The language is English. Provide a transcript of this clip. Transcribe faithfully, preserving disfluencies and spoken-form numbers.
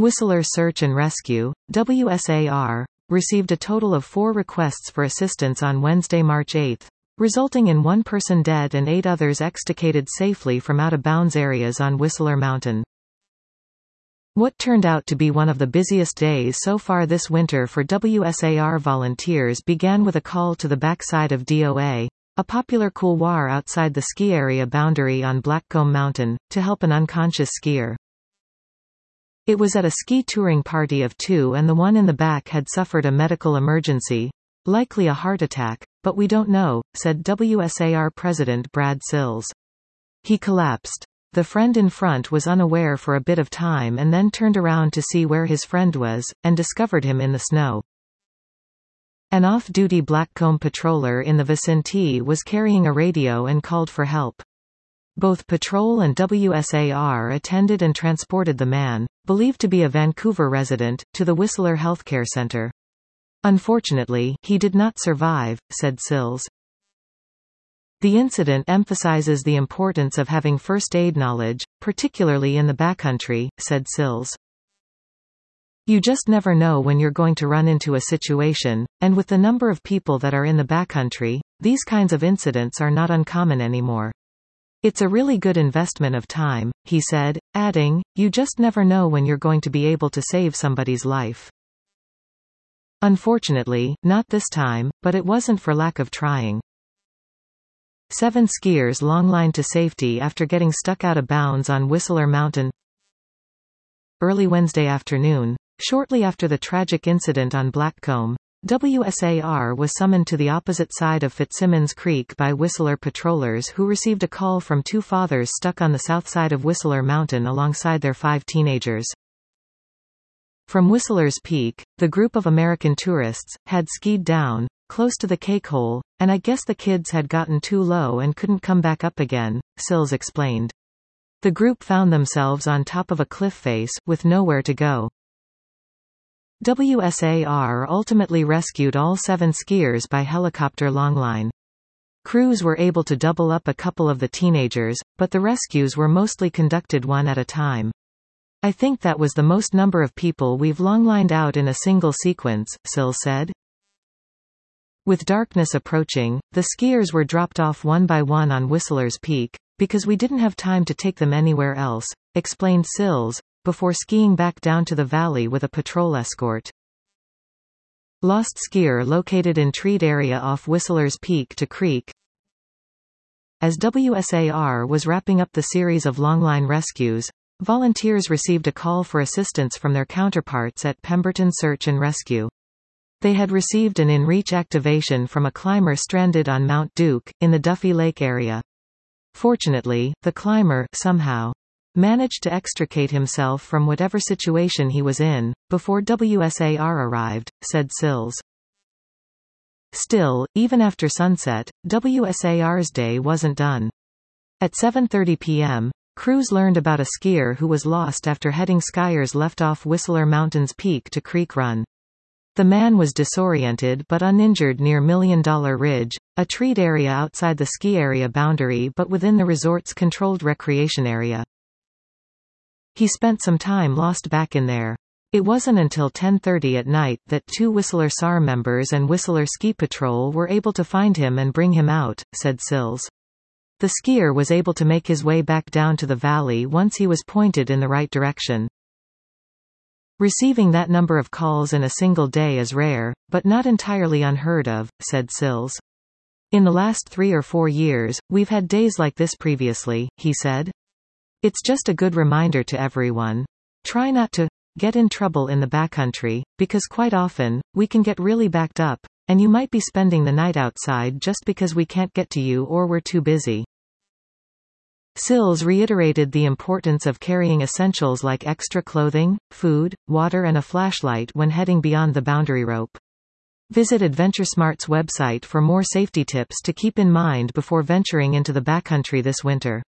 Whistler Search and Rescue, W S A R, received a total of four requests for assistance on Wednesday, March eighth, resulting in one person dead and eight others extricated safely from out-of-bounds areas on Whistler Mountain. What turned out to be one of the busiest days so far this winter for W S A R volunteers began with a call to the backside of D O A, a popular couloir outside the ski area boundary on Blackcomb Mountain, to help an unconscious skier. It was at a ski touring party of two and the one in the back had suffered a medical emergency, likely a heart attack, but we don't know, said W S A R President Brad Sills. He collapsed. The friend in front was unaware for a bit of time and then turned around to see where his friend was, and discovered him in the snow. An off-duty Blackcomb patroller in the vicinity was carrying a radio and called for help. Both patrol and W S A R attended and transported the man, believed to be a Vancouver resident, to the Whistler Healthcare Center. Unfortunately, he did not survive, said Sills. The incident emphasizes the importance of having first aid knowledge, particularly in the backcountry, said Sills. You just never know when you're going to run into a situation, and with the number of people that are in the backcountry, these kinds of incidents are not uncommon anymore. It's a really good investment of time, he said, adding, you just never know when you're going to be able to save somebody's life. Unfortunately, not this time, but it wasn't for lack of trying. Seven skiers longlined to safety after getting stuck out of bounds on Whistler Mountain. Early Wednesday afternoon, shortly after the tragic incident on Blackcomb, W S A R was summoned to the opposite side of Fitzsimmons Creek by Whistler patrollers who received a call from two fathers stuck on the south side of Whistler Mountain alongside their five teenagers. From Whistler's Peak, the group of American tourists had skied down, close to the cake hole, and I guess the kids had gotten too low and couldn't come back up again, Sills explained. The group found themselves on top of a cliff face, with nowhere to go. W S A R ultimately rescued all seven skiers by helicopter longline. Crews were able to double up a couple of the teenagers, but the rescues were mostly conducted one at a time. I think that was the most number of people we've longlined out in a single sequence, Sills said. With darkness approaching, the skiers were dropped off one by one on Whistler's Peak, because we didn't have time to take them anywhere else, explained Sills, before skiing back down to the valley with a patrol escort. Lost skier located in treed area off Whistler's Peak to Creek. As W S A R was wrapping up the series of longline rescues, volunteers received a call for assistance from their counterparts at Pemberton Search and Rescue. They had received an in-reach activation from a climber stranded on Mount Duke, in the Duffy Lake area. Fortunately, the climber, somehow, managed to extricate himself from whatever situation he was in, before W S A R arrived, said Sills. Still, even after sunset, W S A R's day wasn't done. At seven thirty p m, crews learned about a skier who was lost after heading skiers left off Whistler Mountain's Peak to Creek Run. The man was disoriented but uninjured near Million Dollar Ridge, a treed area outside the ski area boundary but within the resort's controlled recreation area. He spent some time lost back in there. It wasn't until ten thirty at night that two Whistler S A R members and Whistler Ski Patrol were able to find him and bring him out, said Sills. The skier was able to make his way back down to the valley once he was pointed in the right direction. Receiving that number of calls in a single day is rare, but not entirely unheard of, said Sills. In the last three or four years, we've had days like this previously, he said. It's just a good reminder to everyone. Try not to get in trouble in the backcountry, because quite often, we can get really backed up, and you might be spending the night outside just because we can't get to you or we're too busy. Sills reiterated the importance of carrying essentials like extra clothing, food, water and a flashlight when heading beyond the boundary rope. Visit AdventureSmart's website for more safety tips to keep in mind before venturing into the backcountry this winter.